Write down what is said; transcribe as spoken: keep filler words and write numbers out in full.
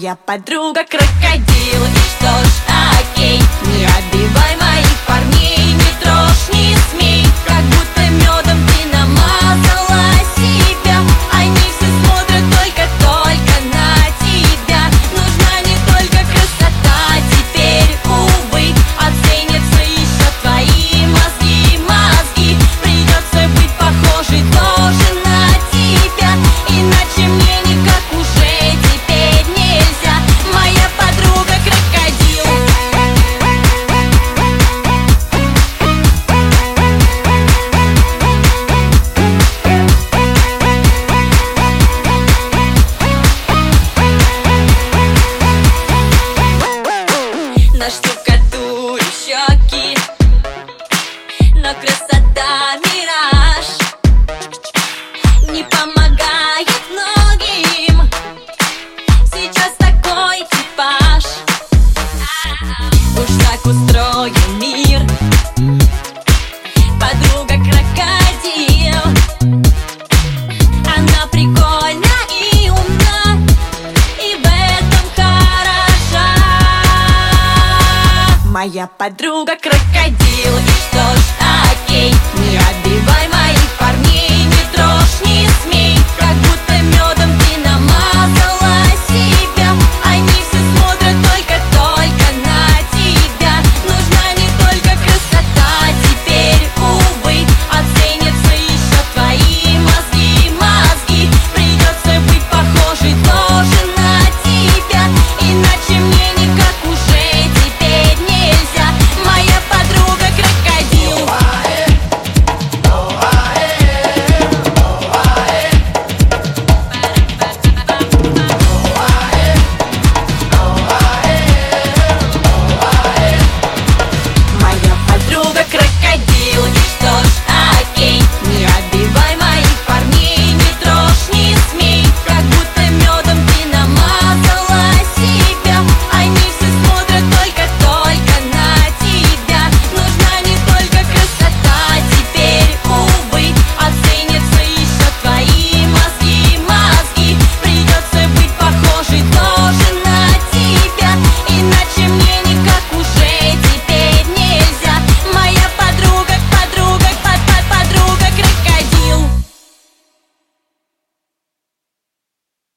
Моя подруга крокодил, и что ж, окей. Не отбивай моих парней, не трожь, не смей. Как будто медом ты намазала себя. Они все смотрят только-только на тебя. Нужна не только красота, теперь, увы, оценятся еще твои мозги, мозги. Придется быть похожей тоже на тебя, иначе мне никак уже теперь нельзя. Моя подруга крокодил. Наштукатурю щеки, но красота мираж не помогает многим. Сейчас такой типаж. Уж так устроен мир. Подруга крокодил. Она прикольна и умна, и в этом хороша. Моя подруга крокодил, и что ж, окей. Не отбивай